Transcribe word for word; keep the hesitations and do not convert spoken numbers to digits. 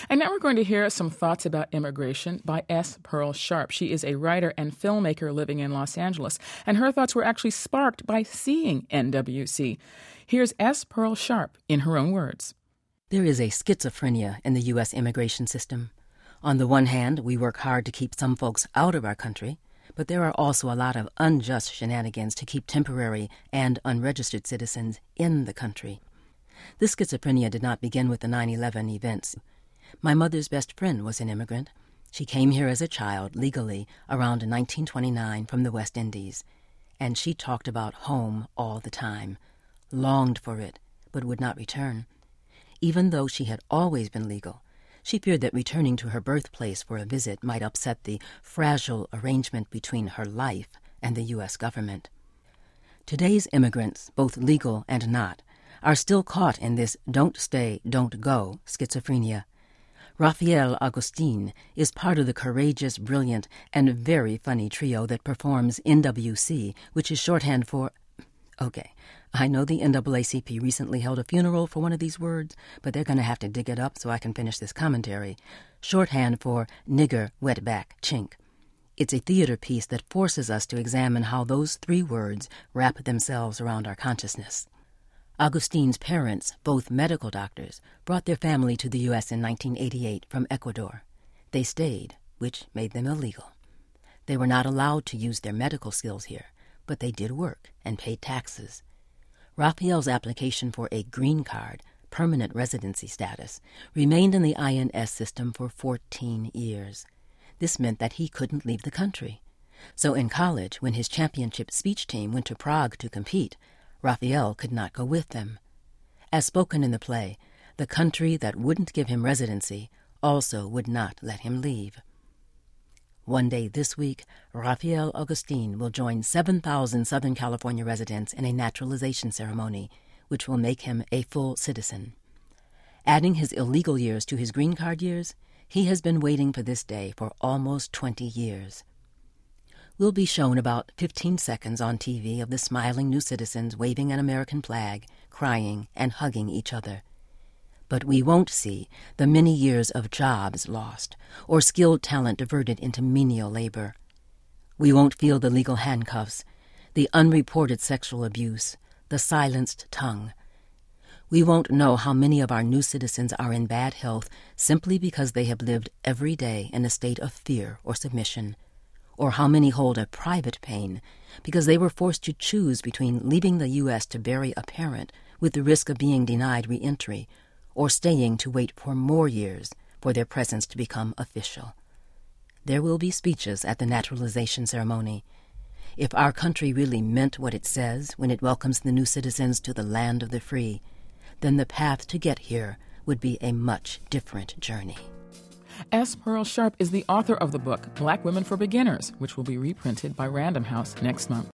And now we're going to hear some thoughts about immigration by S. Pearl Sharp. She is a writer and filmmaker living in Los Angeles, and her thoughts were actually sparked by seeing N W C. Here's S. Pearl Sharp in her own words. There is a schizophrenia in the U S immigration system. On the one hand, we work hard to keep some folks out of our country, but there are also a lot of unjust shenanigans to keep temporary and unregistered citizens in the country. This schizophrenia did not begin with the nine eleven events. My mother's best friend was an immigrant. She came here as a child, legally, around nineteen twenty-nine from the West Indies, and she talked about home all the time, longed for it, but would not return. Even though she had always been legal, she feared that returning to her birthplace for a visit might upset the fragile arrangement between her life and the U S government. Today's immigrants, both legal and not, are still caught in this don't stay, don't go schizophrenia. Rafael Agustin is part of the courageous, brilliant, and very funny trio that performs N W C, which is shorthand for... Okay, I know the N double A C P recently held a funeral for one of these words, but they're going to have to dig it up so I can finish this commentary. Shorthand for nigger, wetback, chink. It's a theater piece that forces us to examine how those three words wrap themselves around our consciousness. Agustin's parents, both medical doctors, brought their family to the U S in nineteen eighty-eight from Ecuador. They stayed, which made them illegal. They were not allowed to use their medical skills here, but they did work and paid taxes. Raphael's application for a green card, permanent residency status, remained in the I N S system for fourteen years. This meant that he couldn't leave the country. So in college, when his championship speech team went to Prague to compete, Raphael could not go with them. As spoken in the play, the country that wouldn't give him residency also would not let him leave. One day this week, Rafael Agustin will join seven thousand Southern California residents in a naturalization ceremony, which will make him a full citizen. Adding his illegal years to his green card years, he has been waiting for this day for almost twenty years. We'll be shown about fifteen seconds on T V of the smiling new citizens waving an American flag, crying, and hugging each other. But we won't see the many years of jobs lost or skilled talent diverted into menial labor. We won't feel the legal handcuffs, the unreported sexual abuse, the silenced tongue. We won't know how many of our new citizens are in bad health simply because they have lived every day in a state of fear or submission, or how many hold a private pain because they were forced to choose between leaving the U S to bury a parent with the risk of being denied re-entry, or staying to wait for more years for their presence to become official. There will be speeches at the naturalization ceremony. If our country really meant what it says when it welcomes the new citizens to the land of the free, then the path to get here would be a much different journey. S. Pearl Sharp is the author of the book Black Women for Beginners, which will be reprinted by Random House next month.